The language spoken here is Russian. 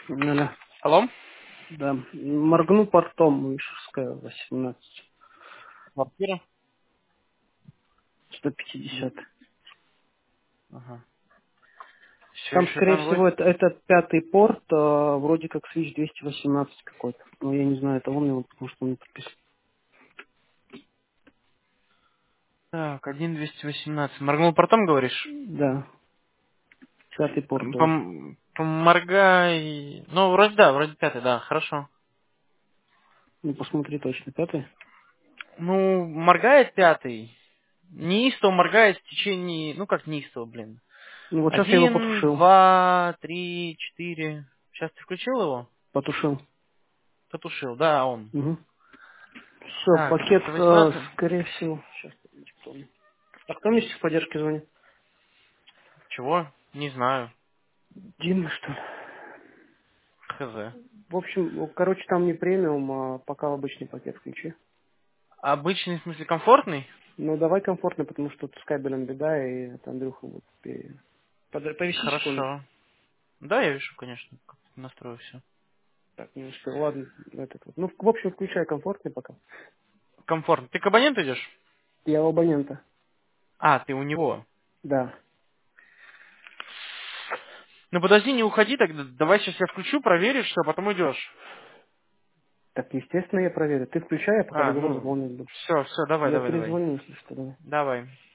Алло. Алло? Да. Моргну портом, Мишевская, 18. Квартира? 150. Ага. Все Там, еще скорее там вроде... всего, это пятый порт, вроде как Switch 218 какой-то. Но я не знаю, это он его, потому что он не подписан. Так, 1.218. Моргнул портом, говоришь? Да, пятый порт должен. Поморгай... Ну, вроде да, вроде пятый, да, хорошо. Ну, посмотри точно, пятый. Ну, моргает пятый. Неистово моргает в течение... Ну, как неистово, блин. Ну, вот сейчас я его 1, потушил. 2, 3, 4. Сейчас ты включил его? Потушил. Потушил, да, он. Угу. Все, Так, пакет, 118. скорее всего. Сейчас, помню. А кто мне с поддержки звонит? Чего? Не знаю. Дима, что ли? Хз. В общем, ну, короче, там не премиум, а пока обычный пакет включи. Обычный, в смысле, комфортный? Ну, давай комфортно, потому что тут с кабелем беда, и это Андрюха будет. Повиси секунду. Хорошо. Да, я вижу, конечно, как настрою все. Так, не успел. Ладно, этот вот. Ну, в общем, включай комфортный пока. Комфортно. Ты к абоненту идешь? Я у абонента. А, ты у него. Да. Ну подожди, не уходи тогда. Давай сейчас я включу, проверишь, а потом идешь. Так, естественно, я проверю. Ты включай, я пока А, договор ну, заполнять буду. все, давай, Я давай, давай. перезвоню, если что, давай. Давай.